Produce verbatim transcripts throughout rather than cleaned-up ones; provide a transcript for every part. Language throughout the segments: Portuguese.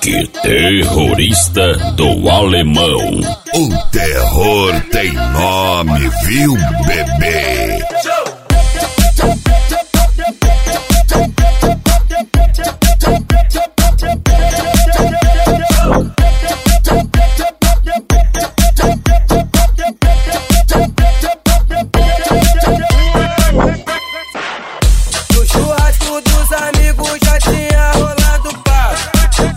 Rock terrorista do Alemão. O terror tem nome, viu, bebê? No churrasco dos amigos já tinha rolado papo.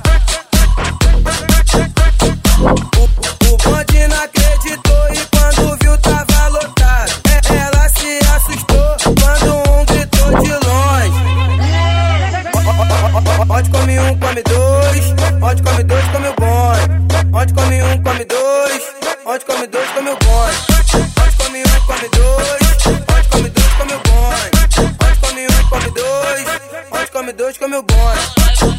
O, o bonde não acreditou e quando viu tava lotado. Ela se assustou quando um gritou de longe. Onde come um, come dois. Onde come dois, come o bonde. Onde come um, come dois. Onde come dois, come o bonde. Onde come um, come dois. Onde come dois, come o bonde. Onde come um, come dois. Onde come dois, come o bonde.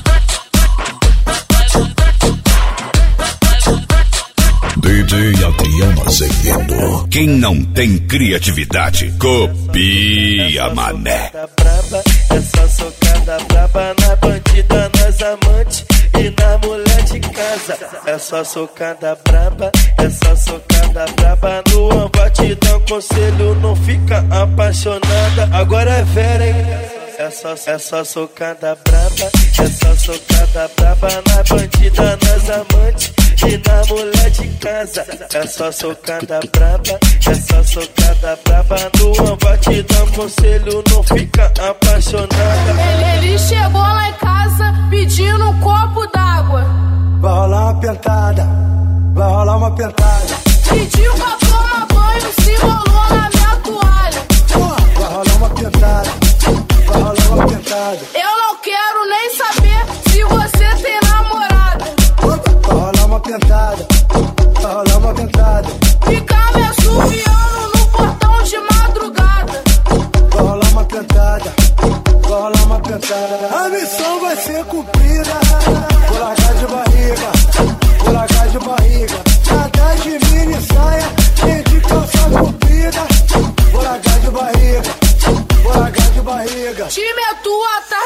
D J Adriano Azevedo. Quem não tem criatividade, copia, mané. Braba, é só socada braba na bandida, nas amantes e na mulher de casa. É só socada braba, é só socada braba no ambatidão. Conselho, não fica apaixonada, agora é vera, hein? É só, é só socada braba, é só socada braba na bandida, nas amantes e na mulher de casa. É só socada braba, é só socada braba no ambatidão. Conselho, não fica apaixonada. Ele, ele chegou lá em casa pedindo um copo d'água. Vai rolar uma pentada, vai rolar uma pentada. Pediu pra tomar banho, se rolou na minha toalha. Vai rolar uma pentada, vai rolar uma pentada. Eu não quero nem saber se você tem namorada. Vai rolar uma pentada, vai rolar uma pentada. Fica me assoviando no portão de madrugada. Vai rolar uma pentada, vai rolar uma pentada. A missão vai ser cumprida. Vou largar de barriga, vou largar de barriga. Nada de mini saia, nem de calça comprida. Vou largar de barriga, vou largar de barriga. Time é tua, tá